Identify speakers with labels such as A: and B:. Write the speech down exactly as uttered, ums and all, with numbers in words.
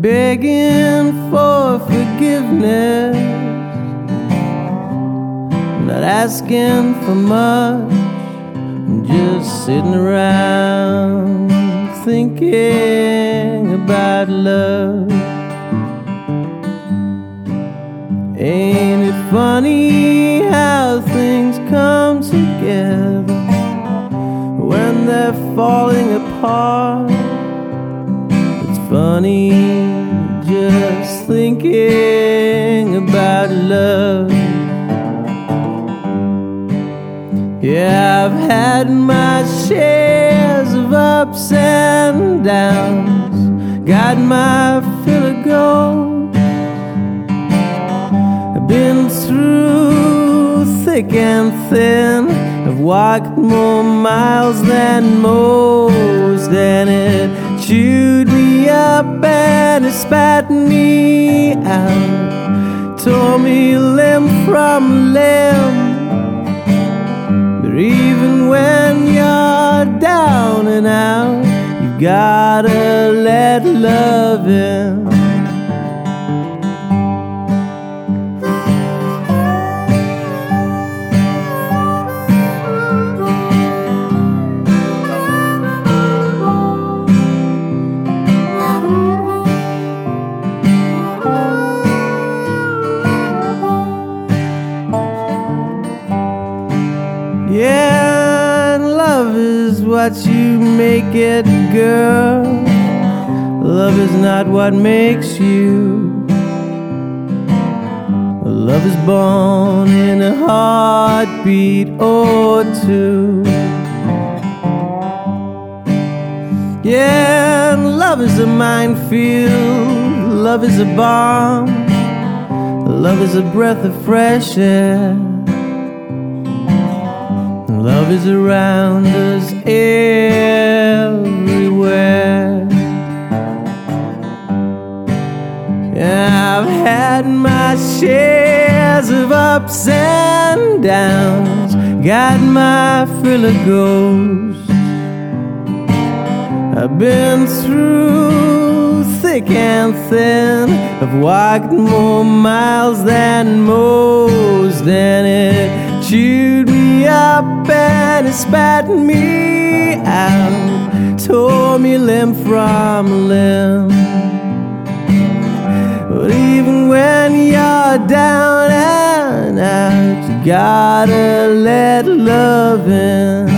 A: begging for forgiveness, not asking for much, just sitting around thinking about love. Ain't it funny how things come together when they're falling apart? It's funny just thinking about love. Yeah, I've had my shares of ups and downs, got my fill of gold. I've been through thick and thin, I've walked more miles than most, and it chewed me up and it spat me out, tore me limb from limb. But even when you're down and out, you gotta let love in. Yeah, and love is what you make it, girl. Love is not what makes you. Love is born in a heartbeat or two. Yeah, and love is a minefield. Love is a bomb. Love is a breath of fresh air. Love is around us everywhere. Yeah, I've had my shares of ups and downs, got my fill of ghosts. I've been through thick and thin, I've walked more miles than most, and it chewed me up and it spat me out, tore me limb from limb. But even when you're down and out, you gotta let love in.